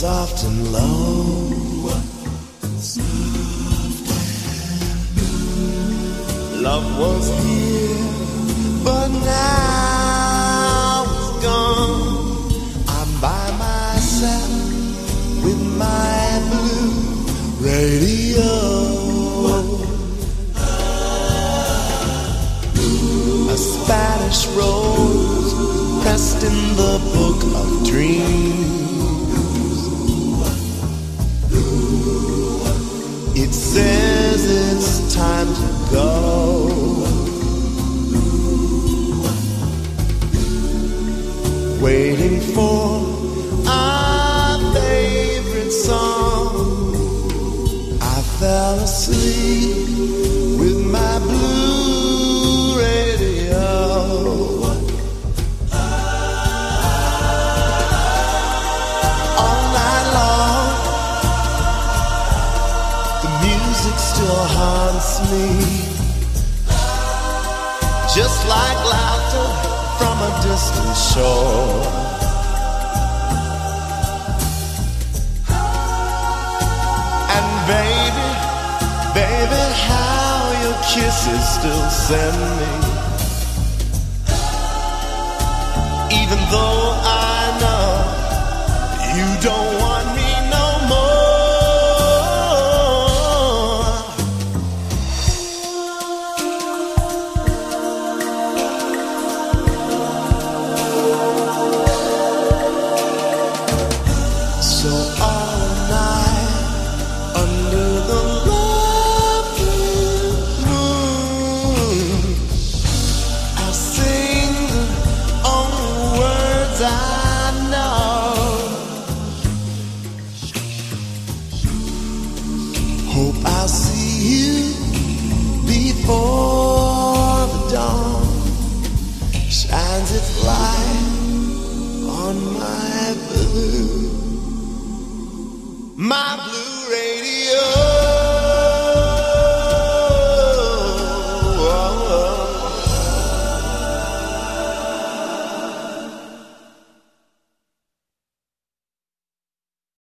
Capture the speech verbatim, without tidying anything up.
soft and low. Love was here, but now it's gone. I'm by myself with my blue radio. A Spanish rose pressed in the book of dreams. It says it's time to go. Waiting for our favorite song. I fell asleep with my blue radio. All night long, the music still haunts me, just like laughter from a distant shore. And baby, baby, how your kisses still send me, even though I know you don't want me no more. So all night under the lovely moon, I'll sing the only words I know. Hope I'll see you before the dawn shines its light on my blue, my blue radio.